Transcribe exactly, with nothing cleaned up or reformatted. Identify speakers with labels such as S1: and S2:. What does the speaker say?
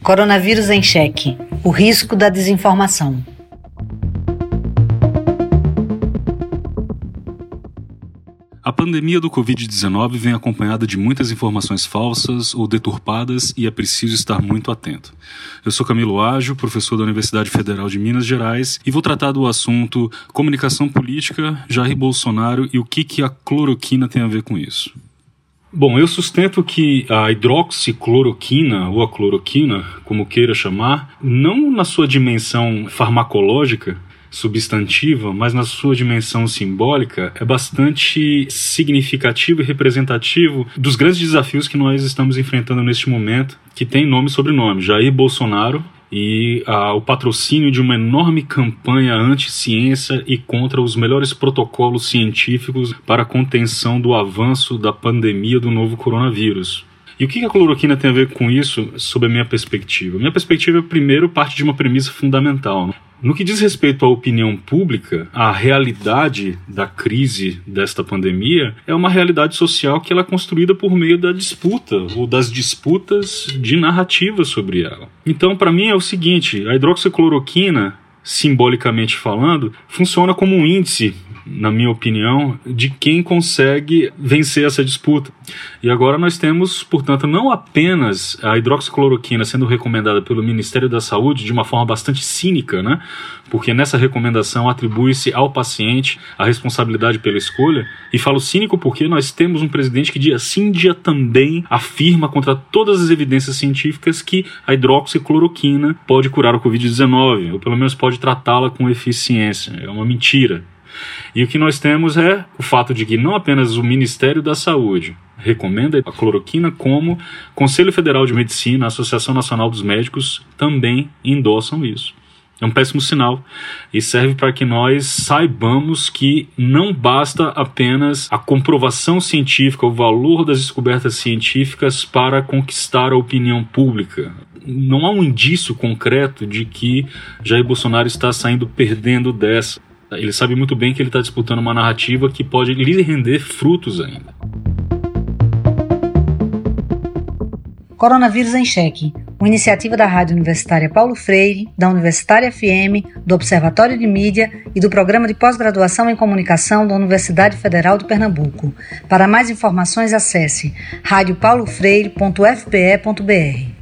S1: Coronavírus em Xeque. O risco da desinformação.
S2: A pandemia do covid dezenove vem acompanhada de muitas informações falsas ou deturpadas e é preciso estar muito atento. Eu sou Camilo Ágio, professor da Universidade Federal de Minas Gerais, e vou tratar do assunto comunicação política, Jair Bolsonaro e o que, que a cloroquina tem a ver com isso. Bom, eu sustento que a hidroxicloroquina, ou a cloroquina, como queira chamar, não na sua dimensão farmacológica, substantiva, mas na sua dimensão simbólica, é bastante significativo e representativo dos grandes desafios que nós estamos enfrentando neste momento, que tem nome e sobrenome, Jair Bolsonaro, e ah, o patrocínio de uma enorme campanha anti-ciência e contra os melhores protocolos científicos para a contenção do avanço da pandemia do novo coronavírus. E o que a cloroquina tem a ver com isso, sob a minha perspectiva? Minha perspectiva, primeiro, parte de uma premissa fundamental. No que diz respeito à opinião pública, a realidade da crise desta pandemia é uma realidade social que ela é construída por meio da disputa, ou das disputas de narrativa sobre ela. Então, para mim, é o seguinte, a hidroxicloroquina, simbolicamente falando, funciona como um índice, na minha opinião, de quem consegue vencer essa disputa. E agora nós temos, portanto, não apenas a hidroxicloroquina sendo recomendada pelo Ministério da Saúde de uma forma bastante cínica, né? Porque nessa recomendação atribui-se ao paciente a responsabilidade pela escolha, e falo cínico porque nós temos um presidente que dia sim, dia também afirma contra todas as evidências científicas que a hidroxicloroquina pode curar o covid dezenove, ou pelo menos pode tratá-la com eficiência. É uma mentira. E o que nós temos é o fato de que não apenas o Ministério da Saúde recomenda a cloroquina, como Conselho Federal de Medicina, a Associação Nacional dos Médicos também endossam isso. É um péssimo sinal e serve para que nós saibamos que não basta apenas a comprovação científica, o valor das descobertas científicas para conquistar a opinião pública. Não há um indício concreto de que Jair Bolsonaro está saindo perdendo dessa. Ele sabe muito bem que ele está disputando uma narrativa que pode lhe render frutos ainda.
S1: Coronavírus em Xeque, uma iniciativa da Rádio Universitária Paulo Freire, da Universitária F M, do Observatório de Mídia e do Programa de Pós-Graduação em Comunicação da Universidade Federal de Pernambuco. Para mais informações, acesse rádio paulo freire ponto f p e ponto b r.